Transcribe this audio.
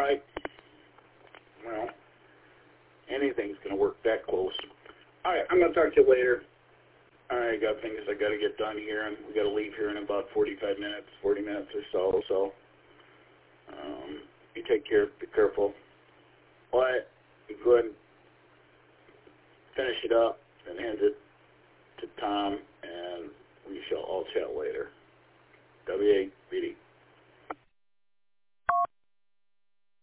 right. Well, anything's going to work that close. All right, I'm going to talk to you later. All right, I got things I got to get done here, and we got to leave here in about 45 minutes, 40 minutes or so. So you take care, be careful. All right, go ahead and finish it up and hand it to Tom, and we shall all chat later. W.A.B.D.